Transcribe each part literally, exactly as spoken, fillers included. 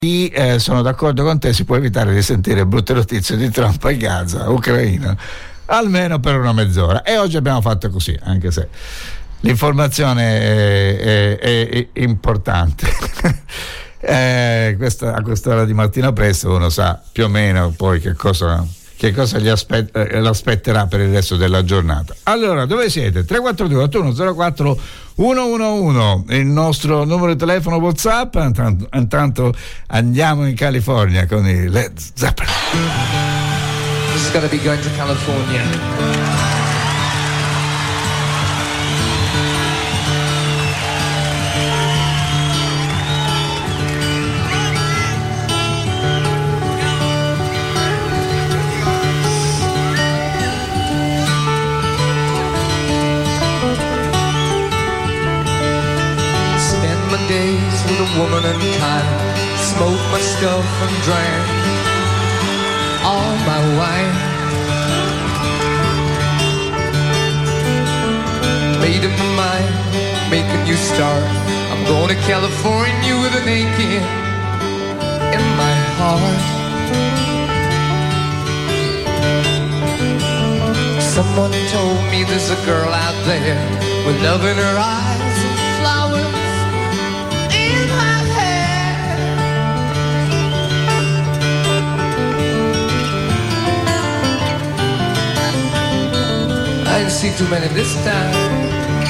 Eh, sono d'accordo con te, si può evitare di sentire brutte notizie di Trump e Gaza, Ucraina, almeno per una mezz'ora. E oggi abbiamo fatto così, anche se l'informazione è, è, è importante. eh, questa, a quest'ora di mattina presto uno sa più o meno poi che cosa, che cosa gli aspet- eh, l'aspetterà per il resto della giornata. Allora, dove siete? tre quattro due otto uno zero quattro uno uno uno, il nostro numero di telefono WhatsApp. Intanto, intanto andiamo in California con i Led Zeppelin. This is gonna be going to California. Days with a woman and kind, smoke my stuff and drank all my wine. Made up my mind, make a new start. I'm going to California with an aching in my heart. Someone told me there's a girl out there with love in her eyes and flowers in her hair. I didn't see too many this time.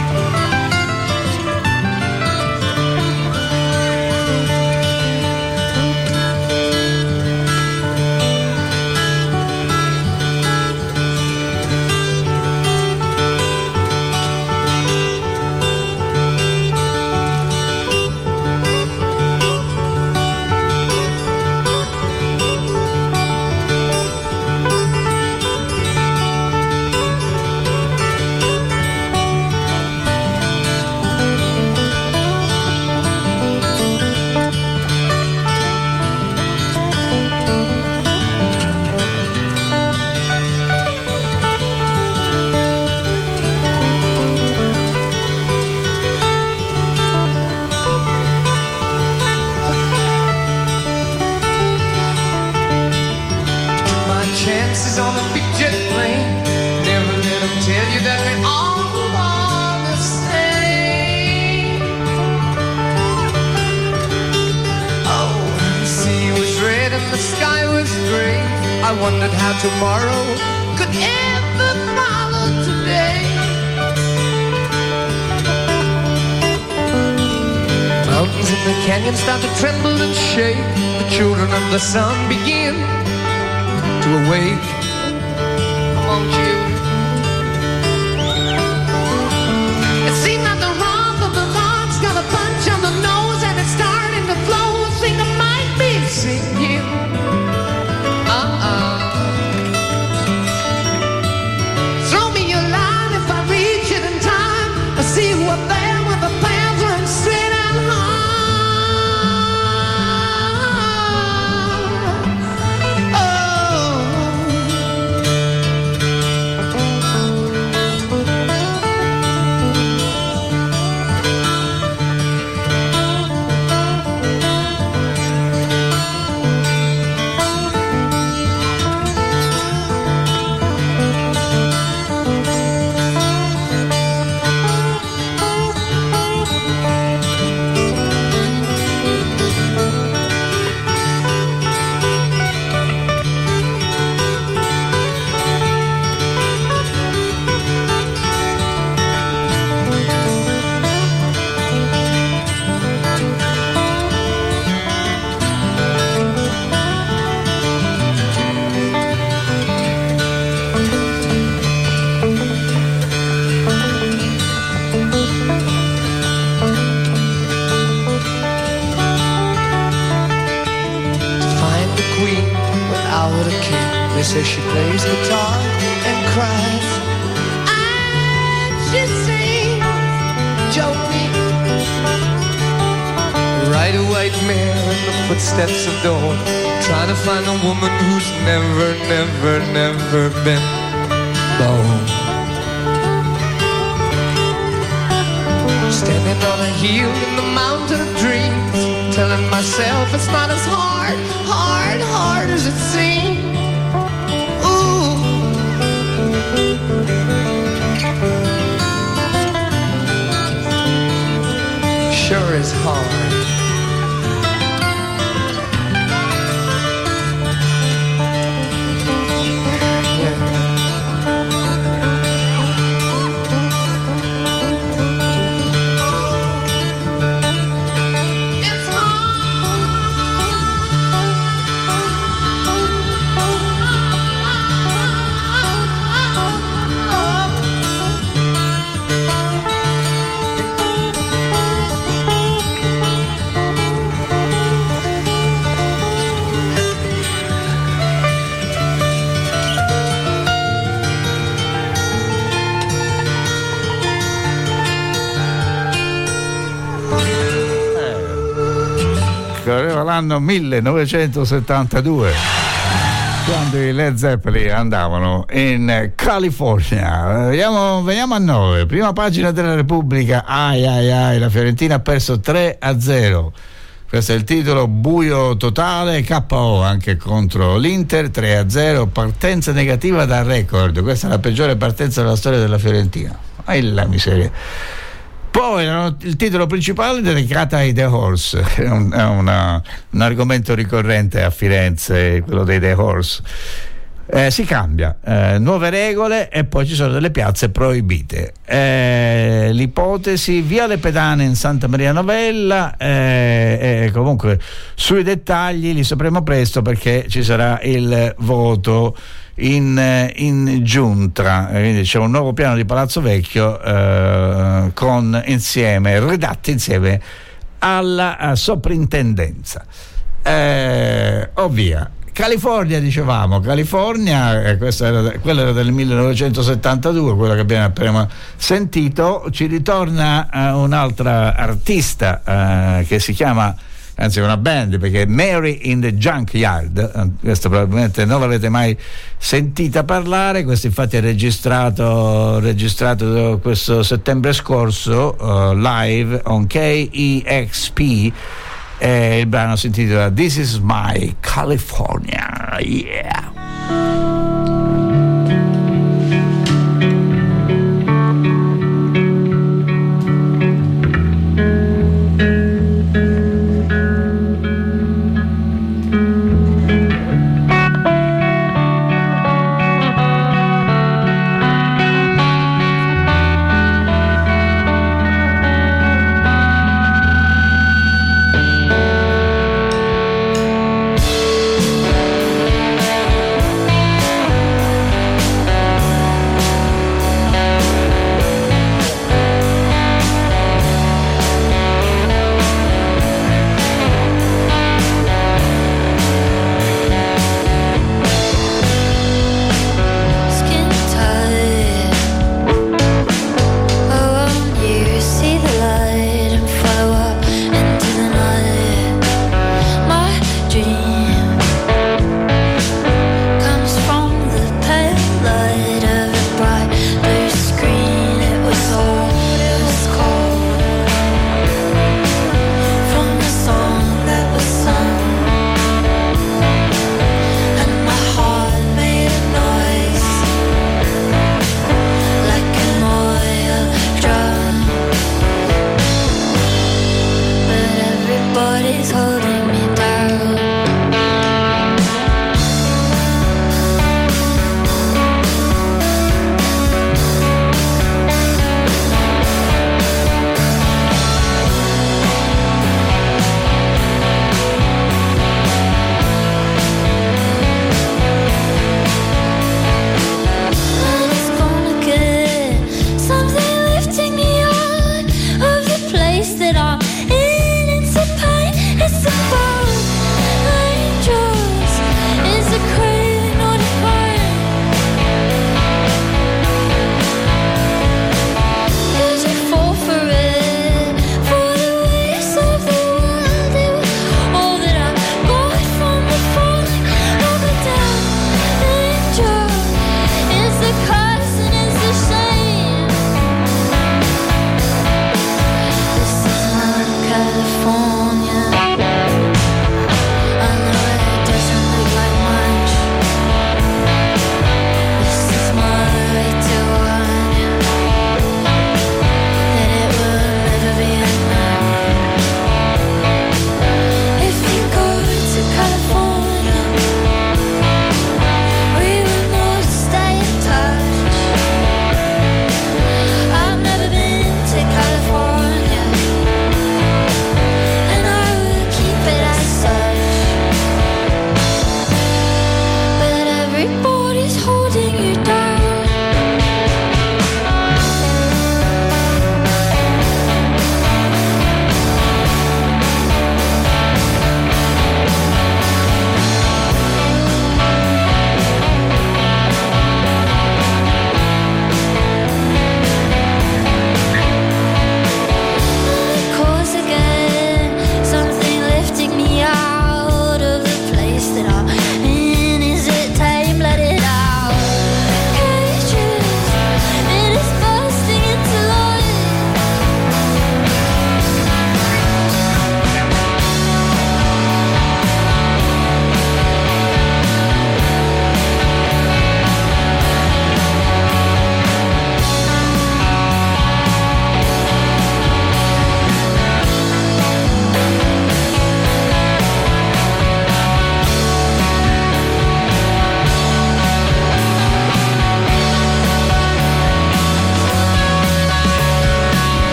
I wondered how tomorrow could ever follow today. Mountains in the canyon start to tremble and shake. The children of the sun begin to awake. Come on, children. It seemed like the wrath of the Lord's got a punch on the nose, and it's starting to flow. Think I might be sinking. Uh-uh. Throw me your line if I reach it in time. I see you up there with the plans run straight and high. Oh. They say she plays guitar and cries, and she sings Jolene. Ride a white mare in the footsteps of dawn, trying to find a woman who's never, never, never been born. Standing on a hill in the mountain of dreams, telling myself it's not as hard, hard, hard as it seems. Ooh. Sure is hard. Aveva l'anno millenovecentosettantadue, quando i Led Zeppelin andavano in California. Veniamo, veniamo a noi. Prima pagina della Repubblica. Ai ai ai, la Fiorentina ha perso tre a zero. Questo è il titolo, buio totale, K O anche contro l'Inter, tre a zero, partenza negativa da record. Questa è la peggiore partenza della storia della Fiorentina. Ai la miseria. Poi il titolo principale è dedicato ai The Horse, è, un, è una, un argomento ricorrente a Firenze, quello dei The Horse. Eh, si cambia, eh, nuove regole e poi ci sono delle piazze proibite. Eh, l'ipotesi Viale Pedane in Santa Maria Novella, eh, eh, comunque sui dettagli li sapremo presto perché ci sarà il voto in, in giunta, quindi c'è un nuovo piano di Palazzo Vecchio eh, con insieme redatti insieme alla soprintendenza. Eh, oh via. California, dicevamo, California, eh, questa era, quella era del millenovecentosettantadue, quella che abbiamo appena sentito. Ci ritorna eh, un'altra artista eh, che si chiama, anzi una band, perché Mary in the Junkyard, questo probabilmente non l'avete mai sentita parlare. Questo infatti è registrato registrato questo settembre scorso uh, live on K E X P. E il brano si intitola This Is My California, yeah.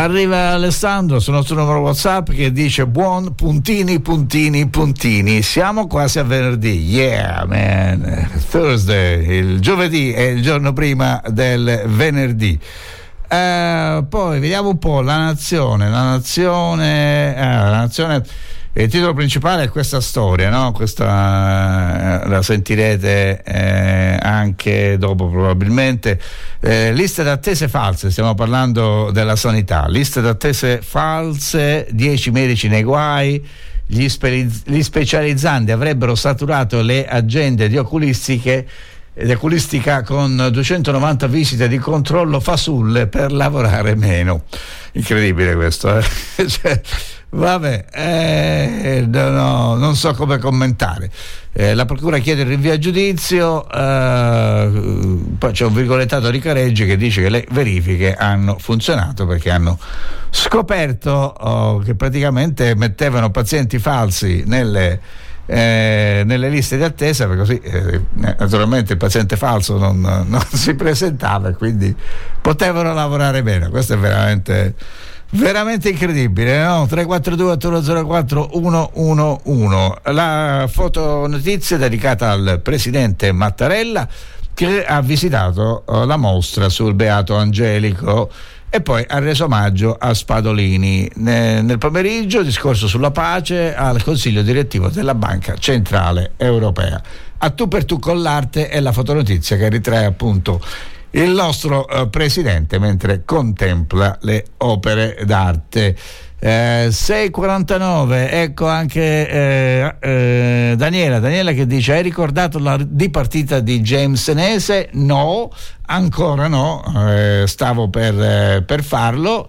arriva Alessandro sul nostro numero WhatsApp che dice: buon puntini puntini puntini, siamo quasi a venerdì. Yeah man, Thursday, il giovedì è il giorno prima del venerdì. Uh, poi vediamo un po' la nazione la nazione uh, la nazione il titolo principale è questa storia, no? Questa eh, la sentirete eh, anche dopo probabilmente. Eh, liste d'attese false, stiamo parlando della sanità. Liste d'attese false, dieci medici nei guai. Gli, spe- gli specializzanti avrebbero saturato le agende di oculistiche ed oculistica con duecentonovanta visite di controllo fasulle per lavorare meno. Incredibile questo, eh? Cioè, vabbè, eh, no, no, non so come commentare. Eh, la procura chiede il rinvio a giudizio, eh, poi c'è un virgolettato di Careggi che dice che le verifiche hanno funzionato perché hanno scoperto oh, che praticamente mettevano pazienti falsi nelle Eh, nelle liste di attesa, perché così eh, naturalmente il paziente falso non, non si presentava e quindi potevano lavorare meno. Questo è veramente veramente incredibile, no? tre quattro due otto uno zero quattro uno uno uno. La fotonotizia dedicata al presidente Mattarella che ha visitato uh, la mostra sul Beato Angelico e poi ha reso omaggio a Spadolini. Nel pomeriggio discorso sulla pace al Consiglio direttivo della Banca Centrale Europea. A tu per tu con l'arte è la fotonotizia che ritrae appunto il nostro eh, presidente mentre contempla le opere d'arte. Eh, sei e quarantanove, ecco anche eh, eh, Daniela Daniela che dice: hai ricordato la dipartita di James Senese? No, ancora no, eh, stavo per, eh, per farlo.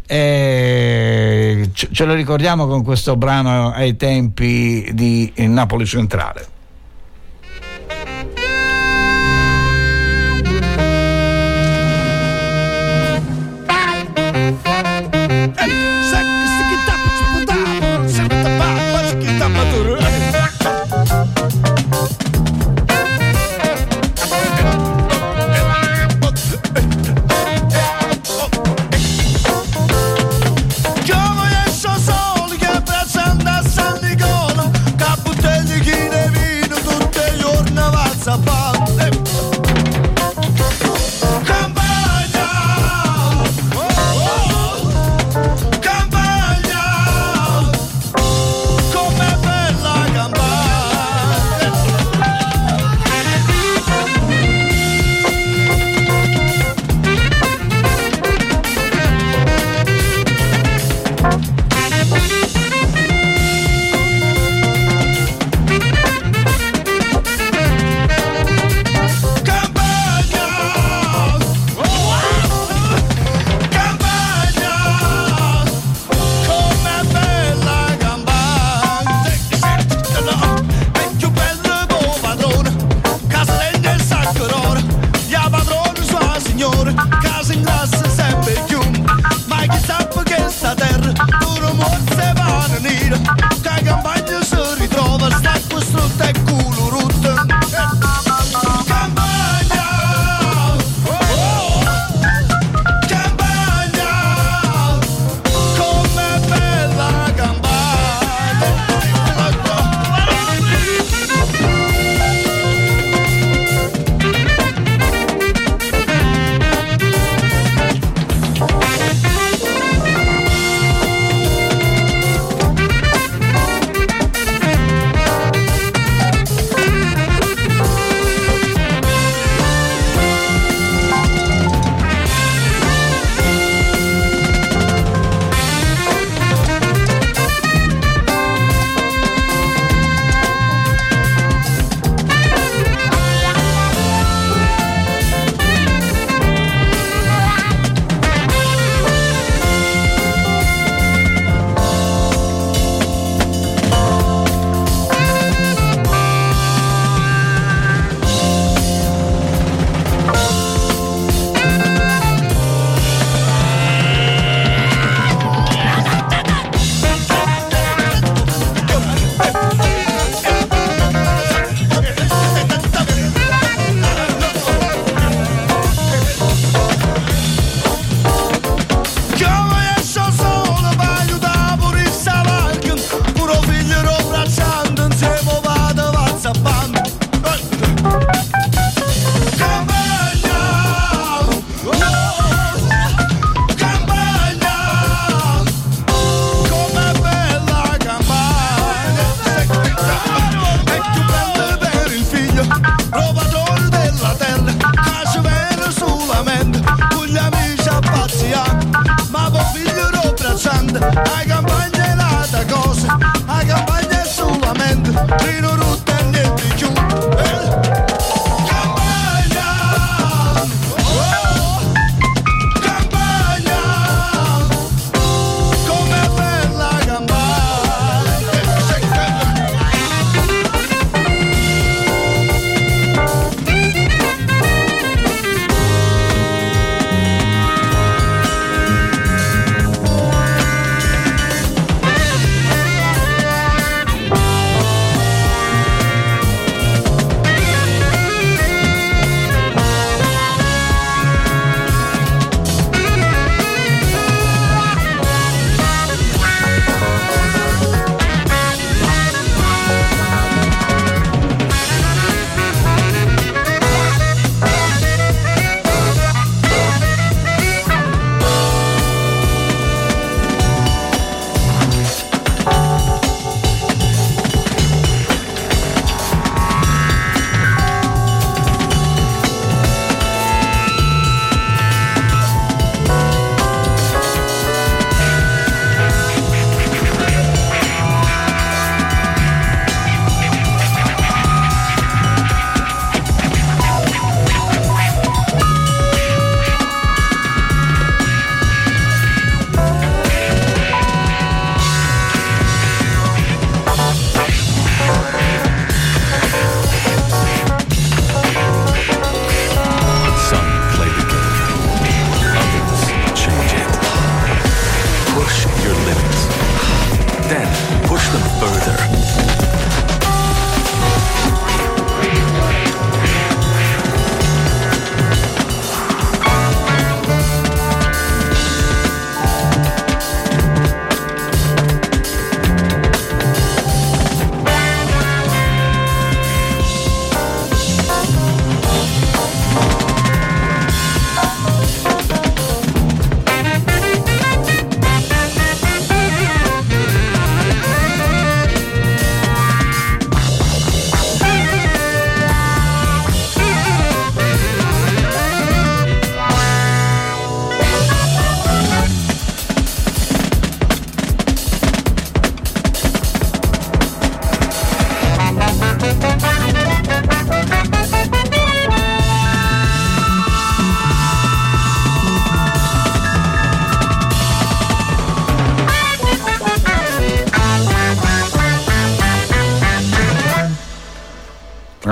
Eh, ce, ce lo ricordiamo con questo brano ai tempi di Napoli Centrale. San Nicola, Caputelli chi ne vive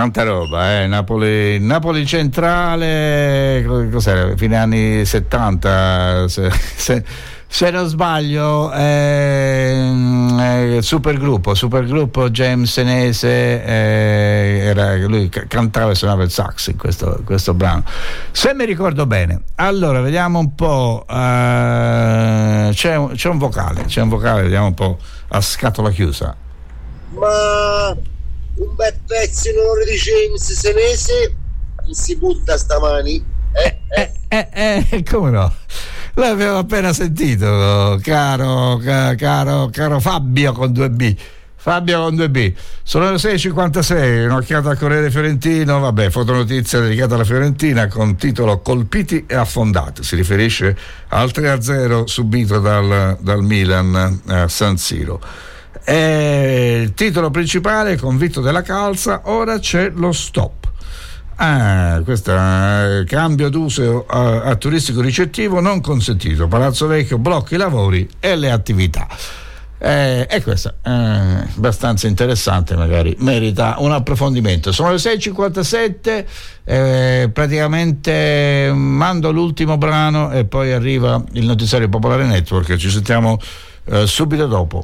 tanta roba, eh. Napoli, Napoli centrale, cos'era? Fine anni settanta, se, se, se non sbaglio, eh, eh, supergruppo, supergruppo James Senese, eh, era, lui cantava e suonava il sax in questo, questo brano, se mi ricordo bene. Allora, vediamo un po', eh, c'è, un, c'è un vocale, c'è un vocale, vediamo un po' a scatola chiusa. Ma un bel pezzo in onore di James Senese, chi si butta stamani? Eh, eh, eh, eh, eh come no? L'avevo appena sentito, caro, caro, caro Fabio con due B. Fabio con due B. Sono le sei e cinquantasei, un'occhiata al Corriere Fiorentino, vabbè, fotonotizia dedicata alla Fiorentina con titolo Colpiti e affondati. Si riferisce al tre a zero subito dal, dal Milan a San Siro. E il titolo principale, convitto della calza, ora c'è lo stop. Ah, questo è cambio d'uso a, a turistico ricettivo non consentito. Palazzo Vecchio blocca i lavori e le attività. Eh, e questo è eh, abbastanza interessante, magari merita un approfondimento. Sono le sei e cinquantasette, eh, praticamente mando l'ultimo brano e poi arriva il notiziario Popolare Network. Ci sentiamo eh, subito dopo.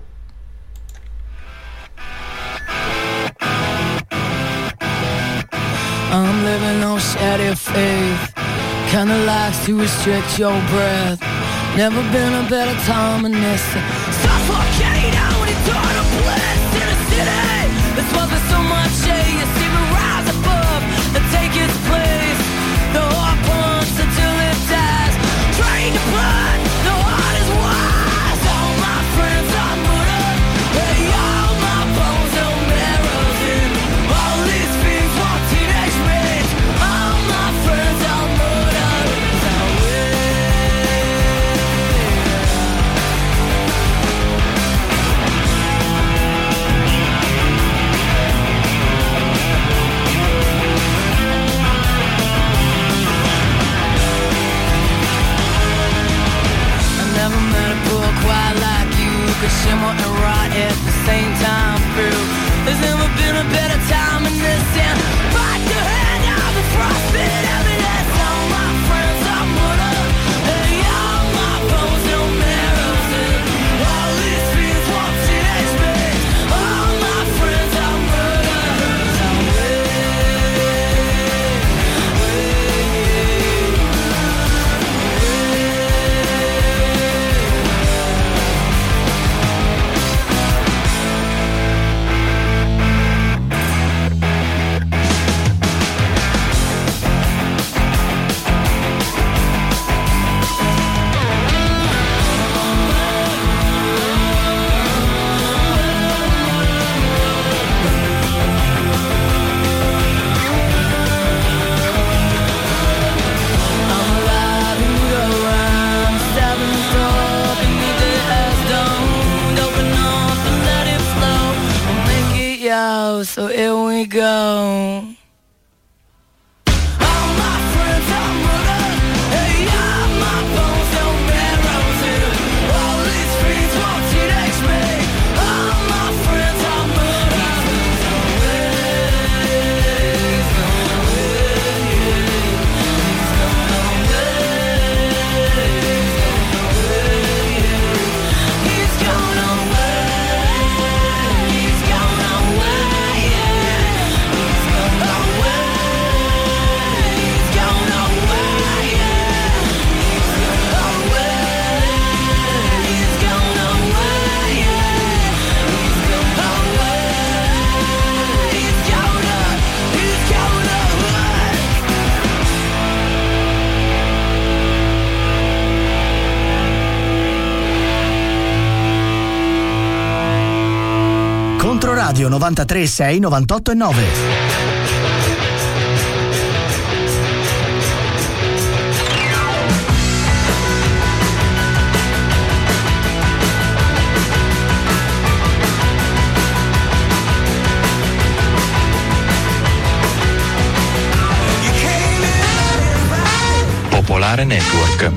I'm living on shadow faith, kinda likes to restrict your breath. Never been a better time than this. Suffocate out eternal bliss in a city that's wasn't so much air. You see me rise above and take its place. The heart pumps until it dies. Train to blood, the heart is wise. All my friends are murdered. Hey, all my bones no marrows in. All these things want teenage rage. All my friends are murdered. That way. Never met a pool quite like you, could shimmer and rot at the same time through. There's never been a better time in this and fight the hand of the frostbit evidence. All my friends are murdered, and all my bones no marrows in. All these fiends want teenage rage. All my friends are murdered. That way, so here we go. All my friends are murdered. Hey, all my bones no marrows in. All these fiends want teenage me. All my friends are murdered. He's gone away. He's gone away. He's gone away. He's gone away. Controradio novantatré e sei, novantotto e nove. Popolare Network.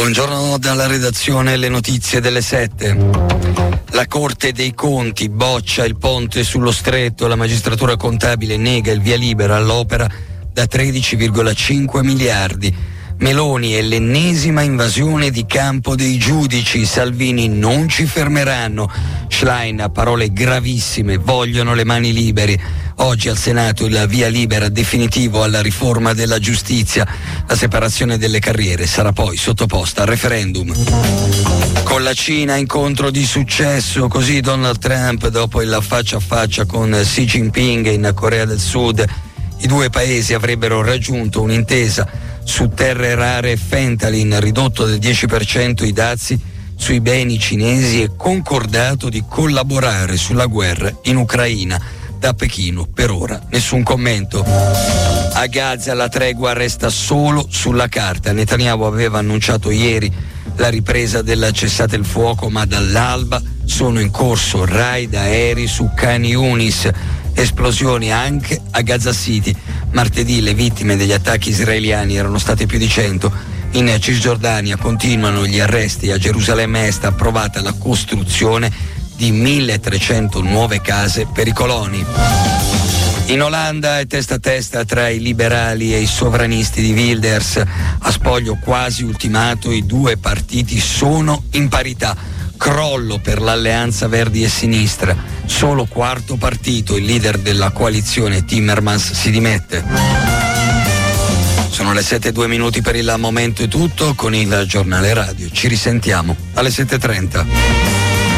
Buongiorno dalla redazione, le notizie delle sette. La Corte dei Conti boccia il ponte sullo Stretto, la magistratura contabile nega il via libera all'opera da tredici virgola cinque miliardi. Meloni è l'ennesima invasione di campo dei giudici, Salvini non ci fermeranno. Schlein ha parole gravissime, vogliono le mani libere. Oggi al Senato il via libera definitivo alla riforma della giustizia. La separazione delle carriere sarà poi sottoposta al referendum. Con la Cina incontro di successo, così Donald Trump dopo il faccia a faccia con Xi Jinping in Corea del Sud. I due paesi avrebbero raggiunto un'intesa su terre rare e fentanyl, ridotto del dieci per cento i dazi sui beni cinesi e concordato di collaborare sulla guerra in Ucraina. Da Pechino per ora nessun commento. A Gaza la tregua resta solo sulla carta. Netanyahu aveva annunciato ieri la ripresa del cessate il fuoco, ma dall'alba sono in corso raid aerei su Khan Yunis. Esplosioni anche a Gaza City. Martedì le vittime degli attacchi israeliani erano state più di cento. In Cisgiordania continuano gli arresti. A Gerusalemme Est approvata la costruzione di milletrecento nuove case per i coloni. In Olanda è testa a testa tra i liberali e i sovranisti di Wilders. A spoglio quasi ultimato i due partiti sono in parità. Crollo per l'alleanza Verdi e Sinistra. Solo quarto partito, il leader della coalizione Timmermans si dimette. Sono le sette e due minuti per il momento, è tutto con il giornale radio. Ci risentiamo alle sette e trenta.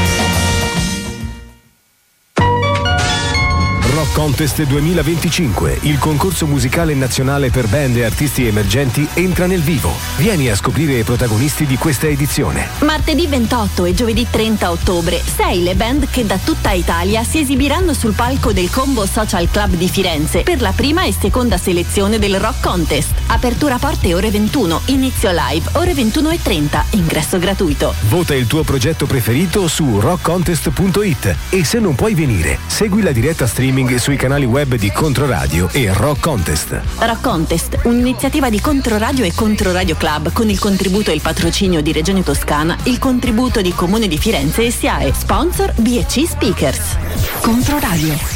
Rock Contest duemilaventicinque, il concorso musicale nazionale per band e artisti emergenti, entra nel vivo. Vieni a scoprire i protagonisti di questa edizione. Martedì ventotto e giovedì trenta ottobre, sei le band che da tutta Italia si esibiranno sul palco del Combo Social Club di Firenze per la prima e seconda selezione del Rock Contest. Apertura porte ore ventuno, inizio live ore ventuno e trenta, ingresso gratuito. Vota il tuo progetto preferito su rock contest punto it e se non puoi venire, segui la diretta streaming sui canali web di Controradio e Rock Contest. Rock Contest, un'iniziativa di Controradio e Controradio Club con il contributo e il patrocinio di Regione Toscana, il contributo di Comune di Firenze e SIAE. Sponsor B e C Speakers. Controradio.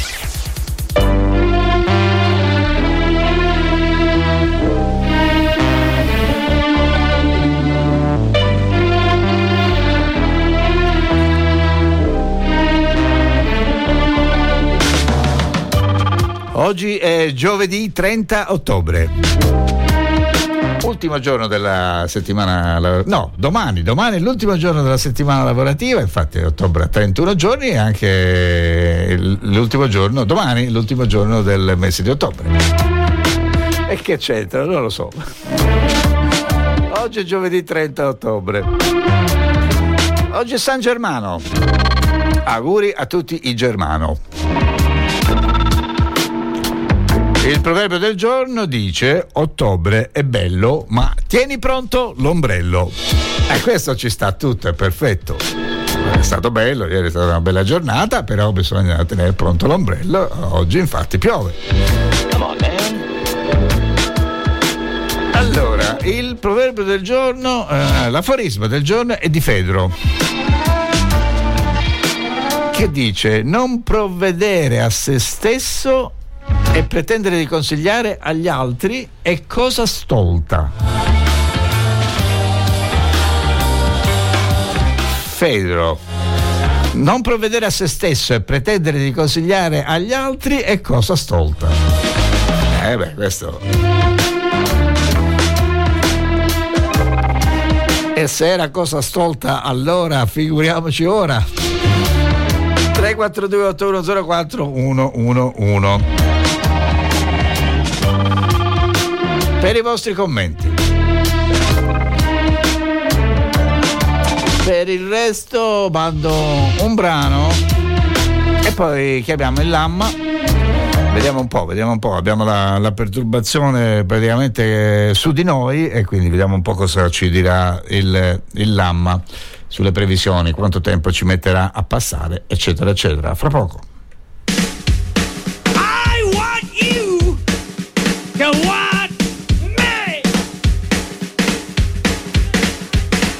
Oggi è giovedì trenta ottobre, ultimo giorno della settimana, no, domani, domani è l'ultimo giorno della settimana lavorativa, infatti ottobre ha trentuno giorni e anche l'ultimo giorno, domani, l'ultimo giorno del mese di ottobre. E che c'entra? Non lo so. Oggi è giovedì trenta ottobre. Oggi è San Germano. Auguri a tutti i Germano. Il proverbio del giorno dice: ottobre è bello, ma tieni pronto l'ombrello. E questo ci sta tutto, è perfetto. È stato bello, ieri è stata una bella giornata, però bisogna tenere pronto l'ombrello. Oggi infatti piove. Come on, man. Allora, il proverbio del giorno, eh, l'aforisma del giorno è di Fedro, che dice: non provvedere a se stesso e pretendere di consigliare agli altri è cosa stolta. Fedro: non provvedere a se stesso e pretendere di consigliare agli altri è cosa stolta. Eh beh, questo. E se era cosa stolta allora, figuriamoci ora. tre quattro due otto uno zero quattro uno uno uno per i vostri commenti. Per il resto mando un brano e poi chiamiamo il Lamma. Vediamo un po', vediamo un po'. Abbiamo la, la perturbazione praticamente su di noi e quindi vediamo un po' cosa ci dirà il, il Lamma sulle previsioni, quanto tempo ci metterà a passare, eccetera, eccetera. Fra poco. I want you to want me.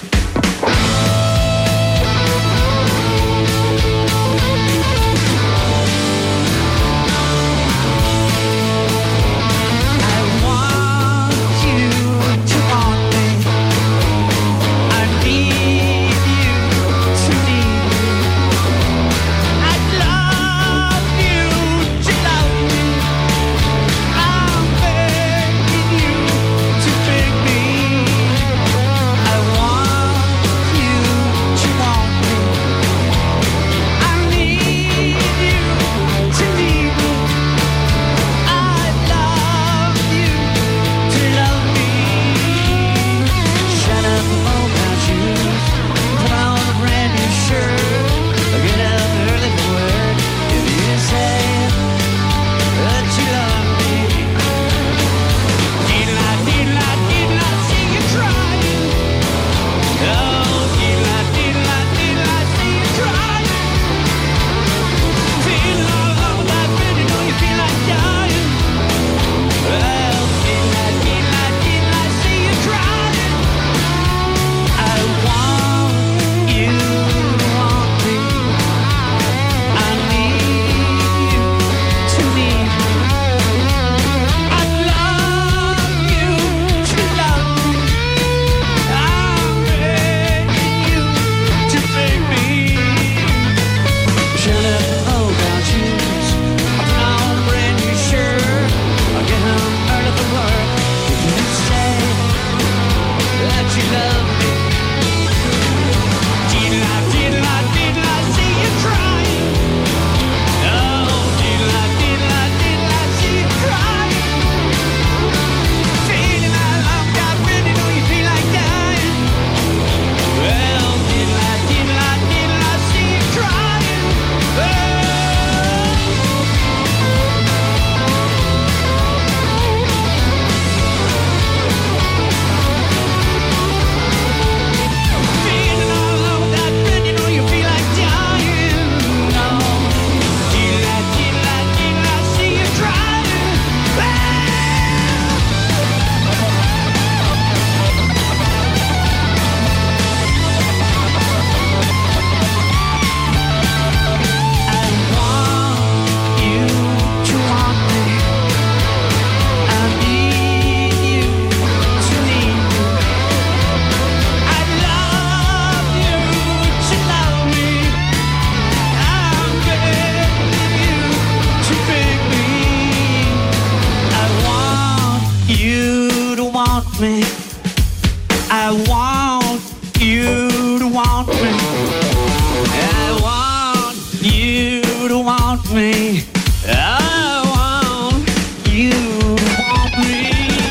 me. I want you to want me.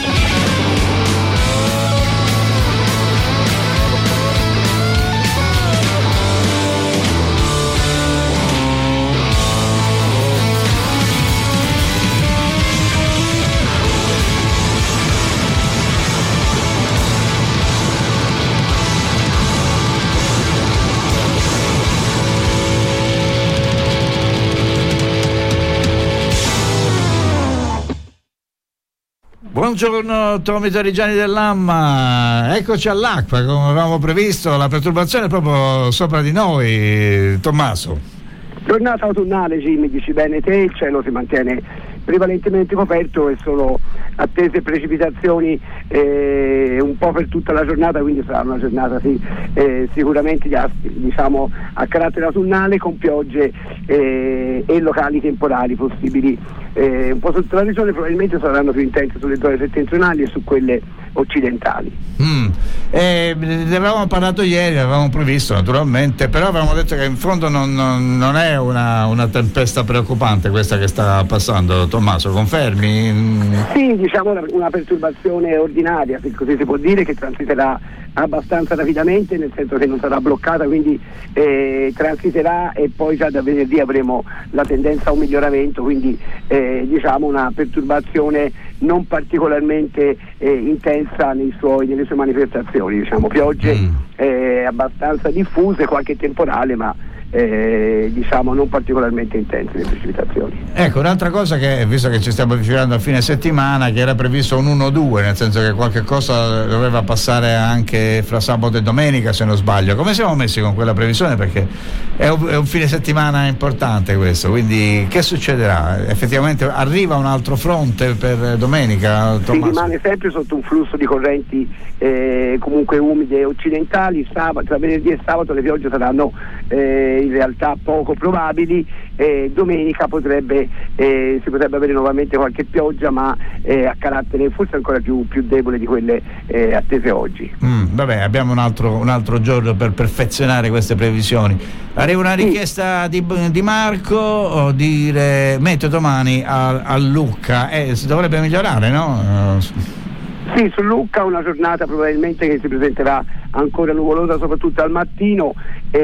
Buongiorno Tommy Torrigiani dell'Amma, eccoci all'acqua come avevamo previsto, la perturbazione è proprio sopra di noi, Tommaso. Giornata autunnale, Jimmy, dici bene te, il cielo si mantiene prevalentemente coperto e sono attese precipitazioni eh, un po' per tutta la giornata, quindi sarà una giornata sì, eh, sicuramente diciamo a carattere autunnale con piogge eh, e locali temporali possibili eh, un po' su tutta la regione, probabilmente saranno più intense sulle zone settentrionali e su quelle occidentali. Mm. Eh, ne avevamo parlato ieri, avevamo previsto naturalmente, però avevamo detto che in fondo non, non, non è una, una tempesta preoccupante questa che sta passando. Tommaso, confermi? Sì, diciamo una, una perturbazione ordinaria, se così si può dire, che transiterà abbastanza rapidamente, nel senso che non sarà bloccata, quindi eh, transiterà e poi già da venerdì avremo la tendenza a un miglioramento, quindi eh, diciamo una perturbazione non particolarmente eh, intensa nei suoi, nelle sue manifestazioni, diciamo piogge mm. eh, abbastanza diffuse, qualche temporale, ma Eh, diciamo non particolarmente intense le precipitazioni. Ecco, un'altra cosa che, visto che ci stiamo avvicinando a fine settimana, che era previsto un uno due, nel senso che qualche cosa doveva passare anche fra sabato e domenica, se non sbaglio. Come siamo messi con quella previsione? Perché è un, è un fine settimana importante questo, quindi che succederà? Effettivamente arriva un altro fronte per domenica? Si rimane sempre sotto un flusso di correnti eh, comunque umide occidentali. Sabato, tra venerdì e sabato le piogge saranno eh, in realtà poco probabili, eh, domenica potrebbe eh, si potrebbe avere nuovamente qualche pioggia, ma eh, a carattere forse ancora più, più debole di quelle eh, attese oggi. Mm, vabbè, abbiamo un altro, un altro giorno per perfezionare queste previsioni. Arriva una richiesta di, di Marco, o dire meteo domani a, a Lucca, eh, si dovrebbe migliorare, no? Sì, su Lucca una giornata probabilmente che si presenterà ancora nuvolosa, soprattutto al mattino,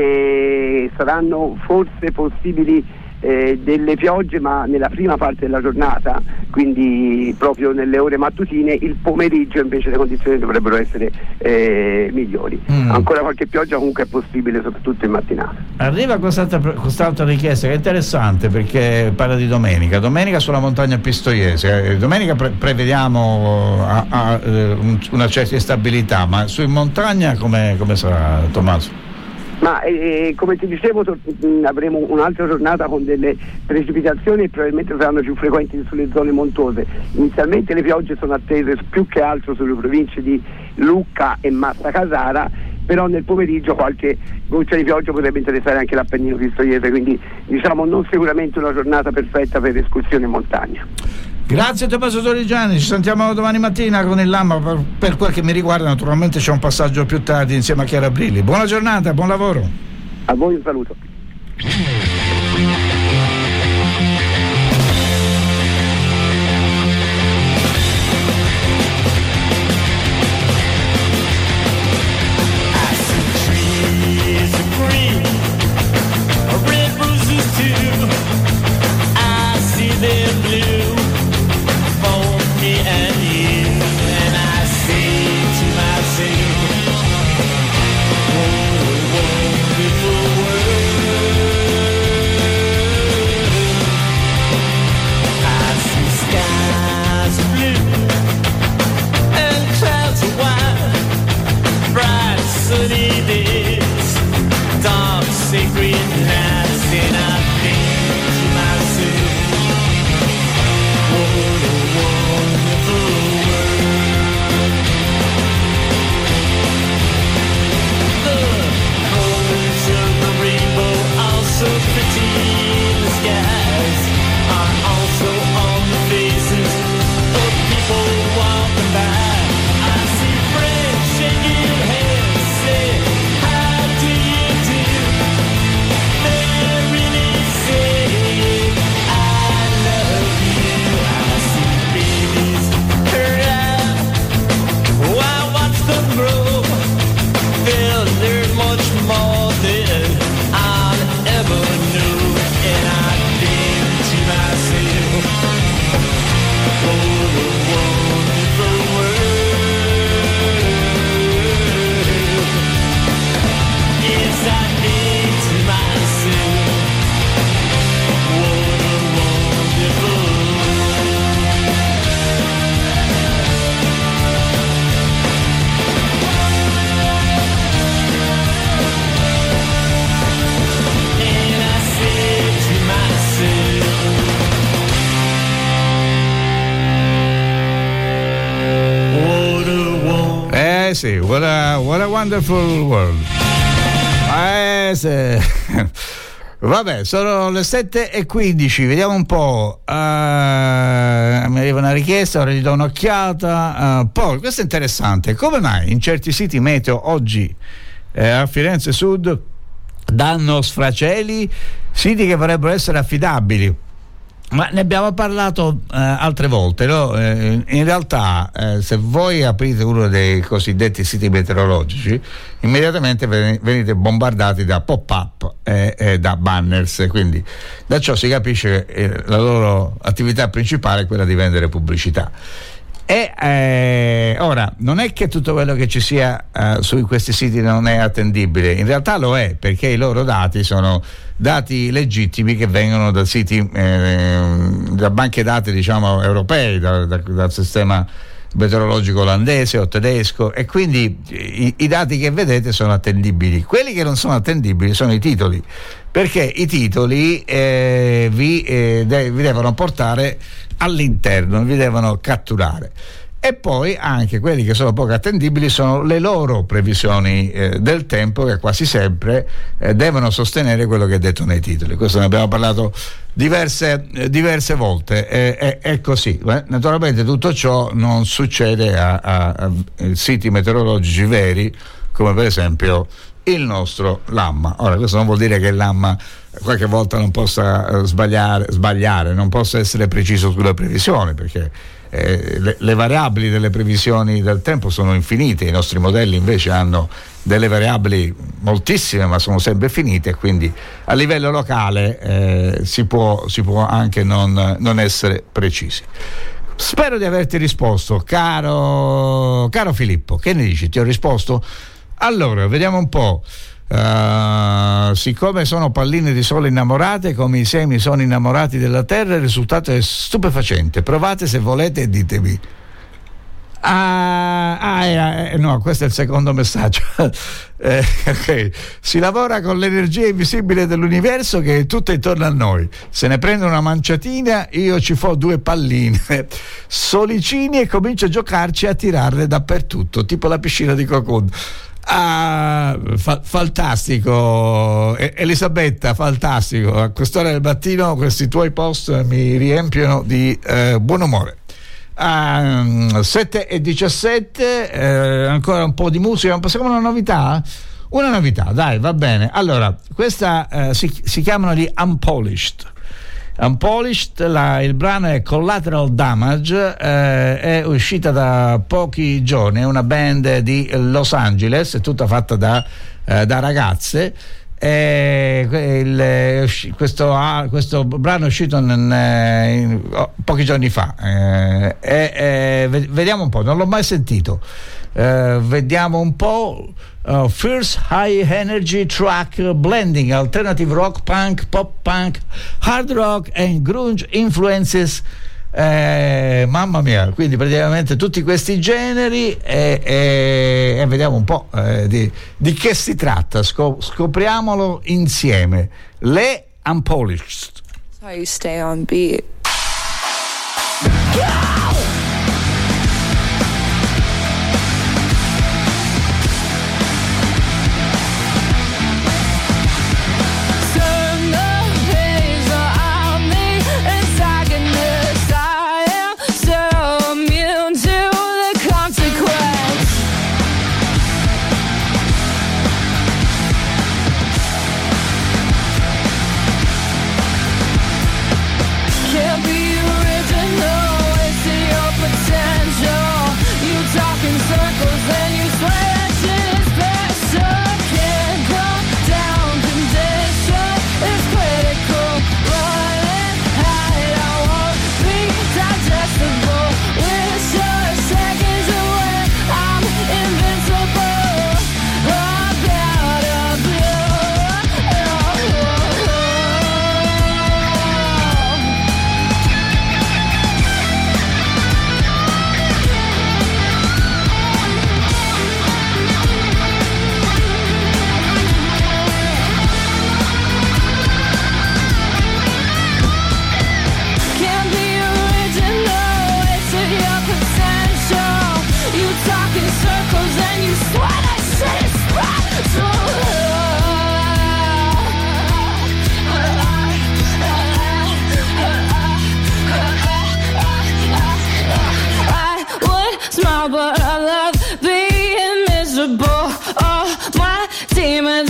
e saranno forse possibili eh, delle piogge, ma nella prima parte della giornata, quindi proprio nelle ore mattutine. Il pomeriggio invece le condizioni dovrebbero essere eh, migliori. Mm. Ancora qualche pioggia comunque è possibile, soprattutto in mattinata. Arriva quest'altra, quest'altra richiesta che è interessante, perché parla di domenica domenica sulla montagna pistoiese. Domenica pre- prevediamo a, a, a, una certa stabilità, ma su in montagna come, come sarà, Tommaso? Ma eh, come ti dicevo to- mh, avremo un'altra giornata con delle precipitazioni e probabilmente saranno più frequenti sulle zone montuose. Inizialmente le piogge sono attese più che altro sulle province di Lucca e Massa Casara, però nel pomeriggio qualche goccia di pioggia potrebbe interessare anche l'Appennino pistoiese, quindi diciamo non sicuramente una giornata perfetta per escursioni in montagna. Grazie Tommaso Torrigiani, ci sentiamo domani mattina con il Lamma. Per, per quel che mi riguarda naturalmente c'è un passaggio più tardi insieme a Chiara Brilli. Buona giornata, buon lavoro. A voi un saluto. sì, what a, what a wonderful world. Eh, se... Vabbè, sono le sette e quindici, vediamo un po'. Uh, mi arriva una richiesta, ora gli do un'occhiata. Uh, poi, questo è interessante. Come mai in certi siti meteo oggi eh, a Firenze Sud danno sfracelli, siti che vorrebbero essere affidabili? Ma ne abbiamo parlato eh, altre volte, no? Eh, in realtà eh, se voi aprite uno dei cosiddetti siti meteorologici, immediatamente ven- venite bombardati da pop-up e eh, eh, da banners, quindi da ciò si capisce che eh, la loro attività principale è quella di vendere pubblicità. E eh, ora non è che tutto quello che ci sia eh, su questi siti non è attendibile, in realtà lo è, perché i loro dati sono dati legittimi che vengono da siti, eh, da banche dati diciamo europei, da, da, dal sistema meteorologico olandese o tedesco, e quindi i, i dati che vedete sono attendibili. Quelli che non sono attendibili sono i titoli, perché i titoli eh, vi, eh, de- vi devono portare all'interno, vi devono catturare. E poi anche quelli che sono poco attendibili sono le loro previsioni eh, del tempo, che quasi sempre eh, devono sostenere quello che è detto nei titoli. Questo ne abbiamo parlato diverse, eh, diverse volte, eh, è, è così. Eh? Naturalmente tutto ciò non succede a, a, a siti meteorologici veri, come per esempio il nostro Lamma. Ora, questo non vuol dire che il Lamma qualche volta non possa uh, sbagliare, sbagliare, non possa essere preciso sulle previsioni, perché eh, le, le variabili delle previsioni del tempo sono infinite, i nostri modelli invece hanno delle variabili moltissime, ma sono sempre finite, quindi a livello locale eh, si può, si può anche non, non essere precisi. Spero di averti risposto, caro, caro Filippo. Che ne dici? Ti ho risposto? Allora, vediamo un po'. Uh, siccome sono palline di sole innamorate, come i semi sono innamorati della terra, il risultato è stupefacente. Provate se volete e ditemi. Ah, ah eh, no, questo è il secondo messaggio. eh, okay. Si lavora con l'energia invisibile dell'universo che è tutta intorno a noi. Se ne prende una manciatina, io ci fo due palline solicini e comincio a giocarci e a tirarle dappertutto, tipo la piscina di Cocoon. Ah, fa- fantastico Elisabetta, fantastico. A quest'ora del mattino questi tuoi post mi riempiono di eh, buon umore. Uh, sette e diciassette, eh, ancora un po' di musica. Passiamo a una novità? Una novità, dai, va bene. Allora, questa eh, si, si chiamano gli Unpolished. Unpolished, la, il brano è Collateral Damage, eh, è uscita da pochi giorni, è una band di Los Angeles, è tutta fatta da, eh, da ragazze. Eh, il, questo, ah, questo brano è uscito in, in, oh, pochi giorni fa, eh, eh, eh, vediamo un po', non l'ho mai sentito, eh, vediamo un po'. uh, First High Energy Track Blending Alternative Rock, Punk, Pop Punk, Hard Rock and Grunge Influences. Eh, mamma mia, quindi praticamente tutti questi generi e, e, e vediamo un po' eh, di, di che si tratta. Scop- scopriamolo insieme. Le Unpolished. That's how you stay on beat. Can't be original, it's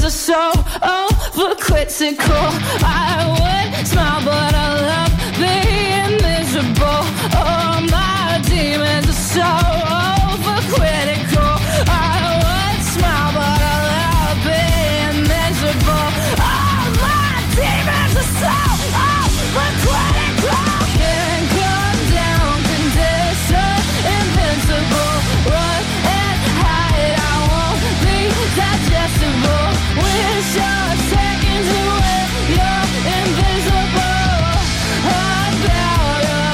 are so overcritical. I would smile, but I love being miserable. Oh, my demons are so overcritical. I would smile, but I love being miserable. Oh, my demons are so overcritical. Can't come down, condition, invincible. Run and hide, I won't be digestible. Wish your seconds away, you're invisible. I'm out of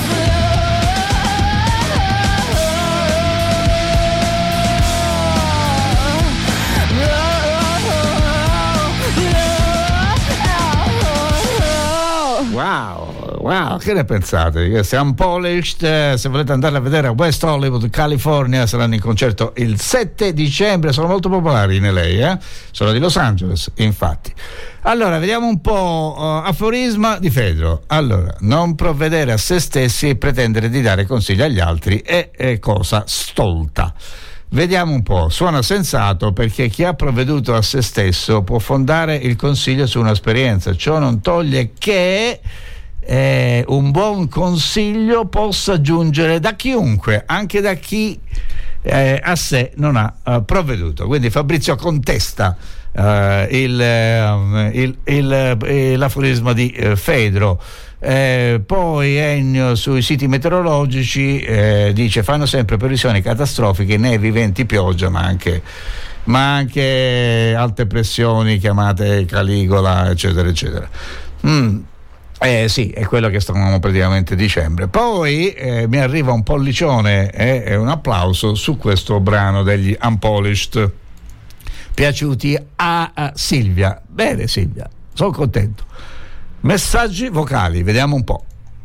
Wow, wow, che ne pensate? Questi Unpolished, eh, se volete andare a vedere a West Hollywood, California, saranno in concerto il sette dicembre, sono molto popolari in L A, eh? Sono di Los Angeles, infatti. Allora, vediamo un po', uh, aforisma di Fedro. Allora, non provvedere a se stessi e pretendere di dare consigli agli altri è, è cosa stolta. Vediamo un po', suona sensato perché chi ha provveduto a se stesso può fondare il consiglio su un'esperienza, ciò non toglie che eh, un buon consiglio possa giungere da chiunque, anche da chi eh, a sé non ha uh, provveduto. Quindi Fabrizio contesta uh, il, uh, il, il, il, l'aforisma di uh, Fedro. Eh, poi Ennio sui siti meteorologici eh, dice fanno sempre previsioni catastrofiche, nevi, venti, pioggia, ma anche, ma anche alte pressioni chiamate Caligola, eccetera eccetera. mm. Eh sì, è quello che stavamo praticamente a dicembre. Poi eh, mi arriva un pollicione e eh, un applauso su questo brano degli Unpolished, piaciuti a, a Silvia. Bene Silvia, sono contento. Messaggi vocali, vediamo un po'.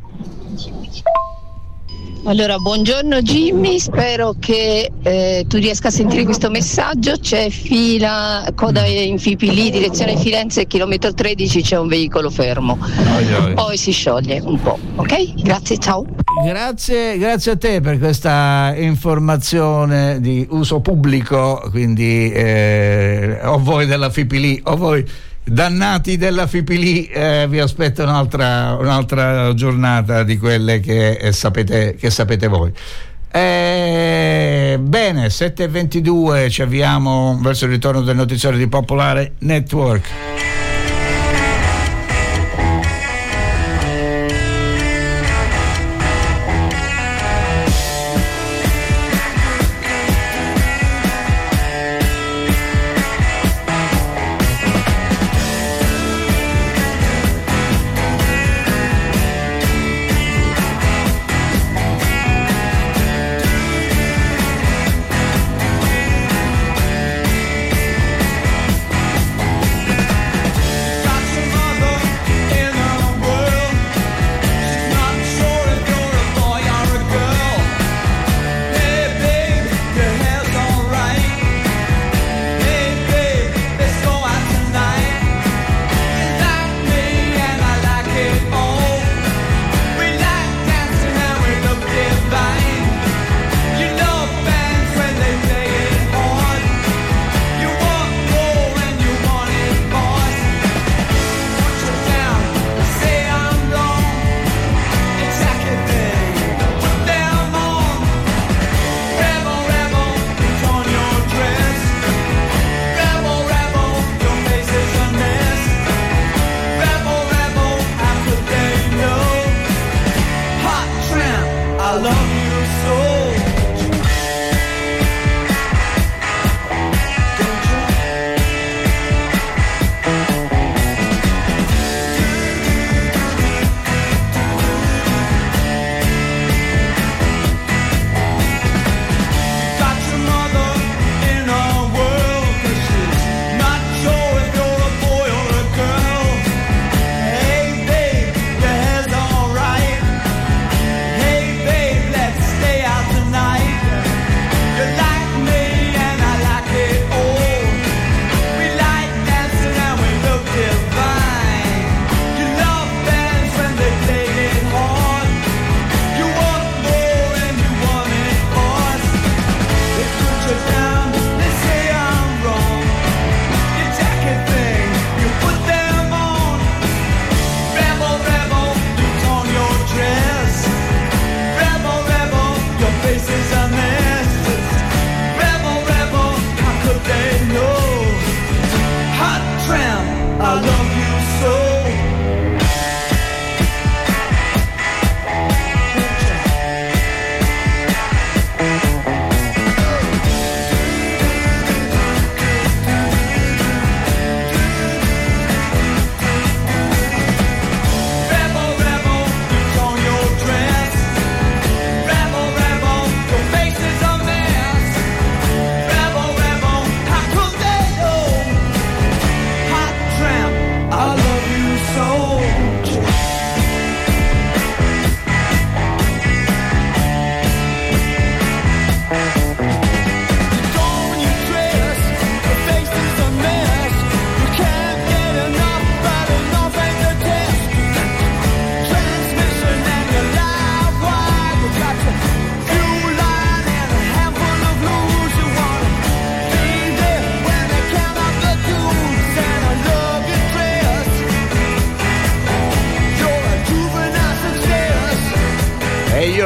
Allora, buongiorno Jimmy, spero che eh, tu riesca a sentire questo messaggio. C'è fila, coda in Fipili, direzione Firenze, chilometro tredici, c'è un veicolo fermo. Oi, oi. Poi si scioglie un po', ok? Grazie, ciao. Grazie, grazie a te per questa informazione di uso pubblico, quindi eh, o voi della Fipili o voi dannati della Fipili, eh, vi aspetto un'altra, un'altra giornata di quelle che eh, sapete, che sapete voi. Eh, bene, sette e ventidue, ci avviamo verso il ritorno del notiziario di Popolare Network.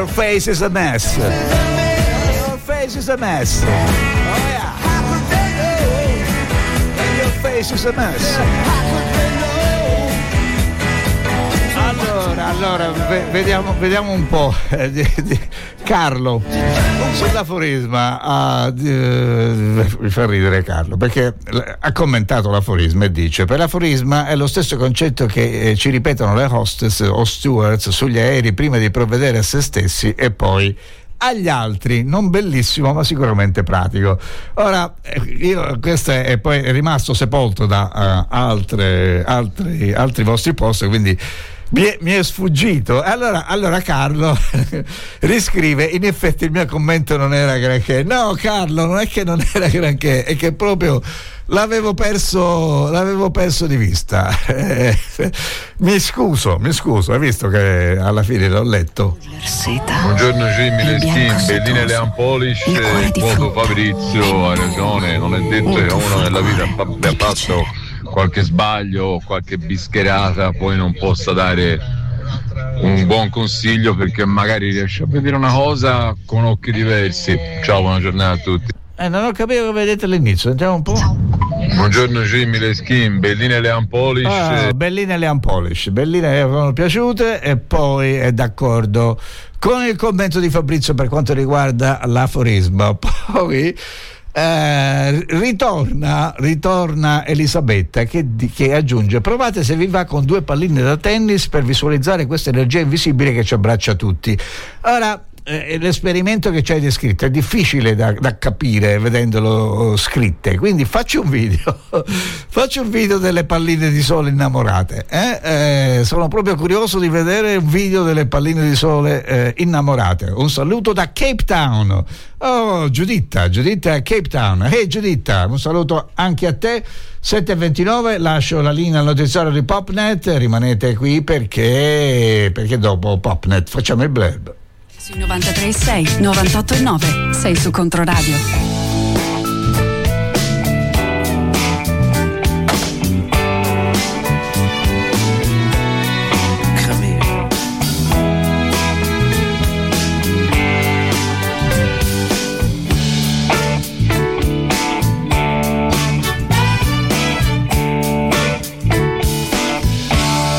Your face is a mess. Your face is a mess. Oh yeah. Your face is a mess. Allora, allora vediamo, vediamo un po'. Eh, di, di, Carlo, sull'aforisma, uh, mi fa ridere Carlo, perché ha commentato l'aforisma e dice: per l'aforisma è lo stesso concetto che eh, ci ripetono le hostess o stewards sugli aerei prima di provvedere a se stessi e poi agli altri. Non bellissimo, ma sicuramente pratico. Ora, io questo è, è poi è rimasto sepolto da uh, altre, altri, altri vostri post, quindi Mi è, mi è sfuggito. Allora, allora Carlo riscrive: in effetti il mio commento non era granché. No Carlo, non è che non era granché, è che proprio l'avevo perso l'avevo perso di vista. Eh, mi scuso, mi scuso, hai visto che alla fine l'ho letto. Buongiorno Jimmy, le skin, Belline Leon Polish, voto Fabrizio, ha ragione, non è detto che uno nella vita abbia fatto qualche sbaglio, qualche bischerata, poi non possa dare un buon consiglio, perché magari riesce a vedere una cosa con occhi diversi. Ciao, buona giornata a tutti. Eh, non ho capito come vedete all'inizio, sentiamo un po'. Buongiorno Jimmy, le skin, Belline Leon Polish. Ah, Belline Leon Polish, Belline le sono piaciute, e poi è d'accordo con il commento di Fabrizio per quanto riguarda l'aforisma. Poi Eh, ritorna, ritorna Elisabetta che, che aggiunge: provate se vi va con due palline da tennis per visualizzare questa energia invisibile che ci abbraccia tutti. Ora, eh, l'esperimento che ci hai descritto è difficile da, da capire vedendolo scritte, quindi faccio un video faccio un video delle palline di sole innamorate. eh? Eh, sono proprio curioso di vedere un video delle palline di sole eh, innamorate. Un saluto da Cape Town. Oh, Giuditta, Giuditta a Cape Town. Hey Giuditta, un saluto anche a te. sette e ventinove, lascio la linea al notiziario di Popnet, rimanete qui perché perché dopo Popnet facciamo il blurb. Sui novantatré e sei, novantotto e nove, sei su Controradio.